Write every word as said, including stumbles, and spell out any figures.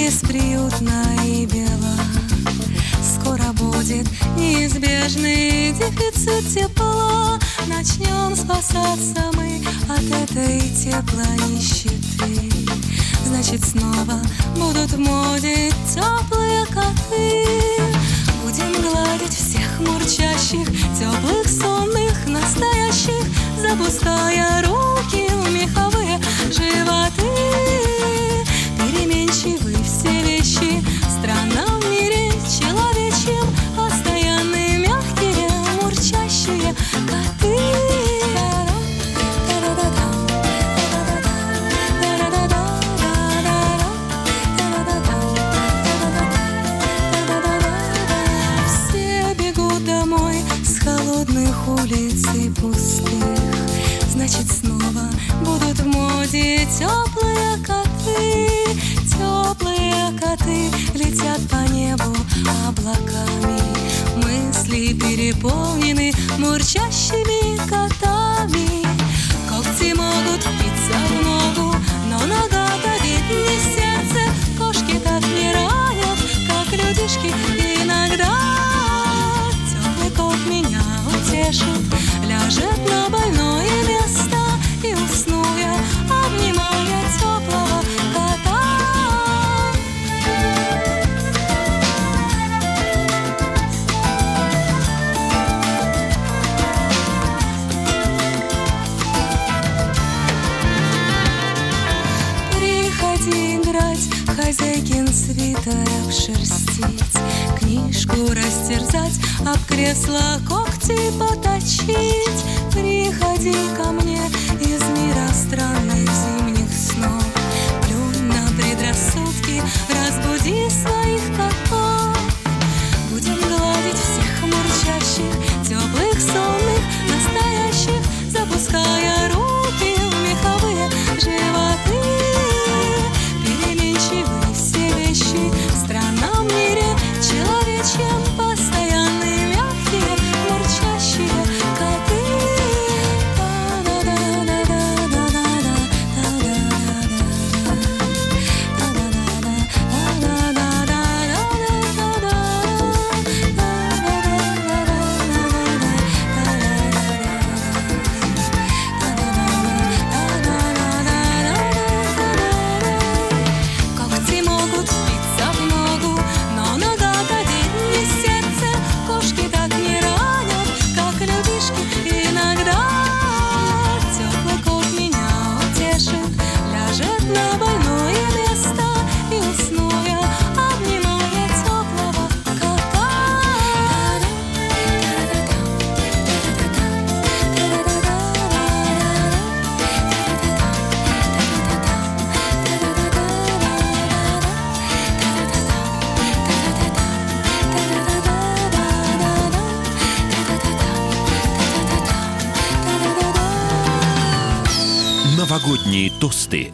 бесприютно и бело. Скоро будет неизбежный дефицит тепла. Начнем спасаться мы от этой теплой нищеты. Значит, снова будут в моде теплые коты. Будем гладить всех мурчащих, теплых, сонных, настоящих, запуская руки в меховые животы. Переменчивы все вещи, страна в мире человечьем, постоянные, мягкие, мурчащие коты. Все бегут домой с холодных улиц и пустых. Значит, снова будут в моде теплые коты. Теплые коты летят по небу облаками. Мысли переполнены мурчащими котами. Когти могут впиться в ногу, но нога-то ведь не сердце. Кошки так не ранят, как людишки иногда. Теплый кот меня утешит, ляжет на больное место, и усну я, обнимая теплого кота. Приходи играть, хозяйкин свитер обшерстить, книжку растерзать, об кресло когти поточить. Приходи ко мне из мира странных зимних снов. Плюнь на предрассудки, разбуди своих котов. Будем гладить всех мурчащих, теплых, сонных, настоящих, запуская руки в меховые животы. Переменчивы все вещи, страна в мире человечьем, постоянные, мягкие, мурчащие коты. Когти могут впиться в ногу, но нога-то ведь не сердце. Кошки так не ранят, как людишки иногда. Теплый кот меня утешит, ляжет на больное место, и усну я, обнимая теплого кота. Новогодние тосты.